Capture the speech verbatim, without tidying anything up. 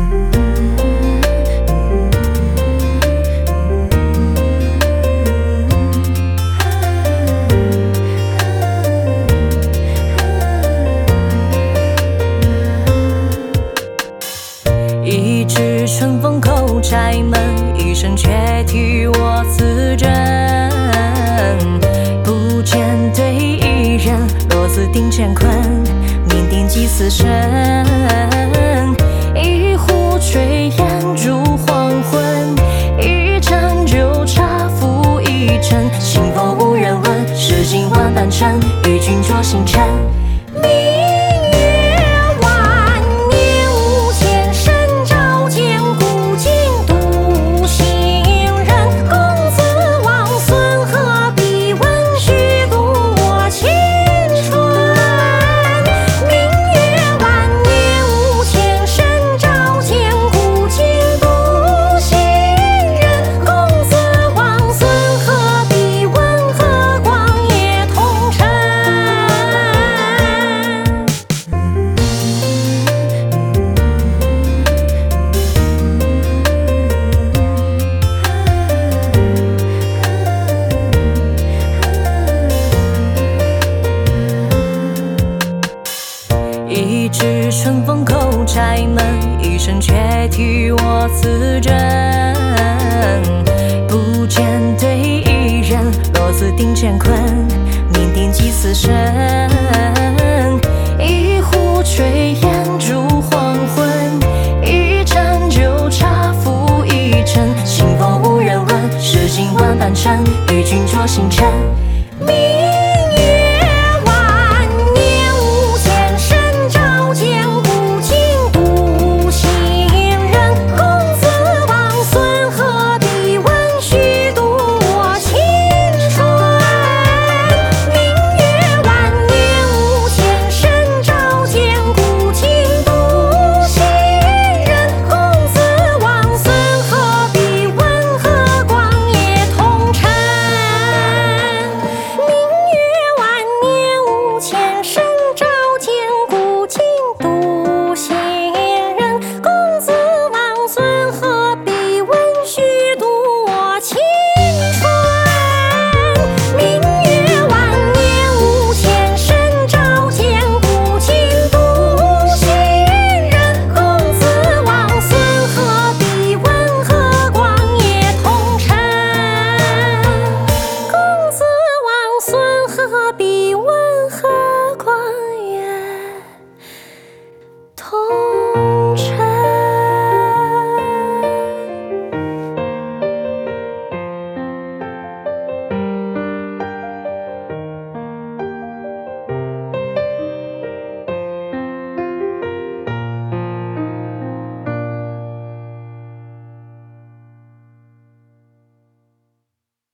一指春风叩柴门，一声却替我自珍。不见对一人，落子定乾坤，腼腆寄死生。一壶炊烟烛黄昏，一盏酒茶付一尘。幸否无人问，世今万般尘，与君酌星辰。一指春风叩柴门，一声却替我自珍。不见对一人，落子定乾坤，腼腆寄死生。一壶炊烟烛黄昏，一盏酒茶付一尘。幸否无人问，世今万般尘，与君酌星辰。何必问何光也同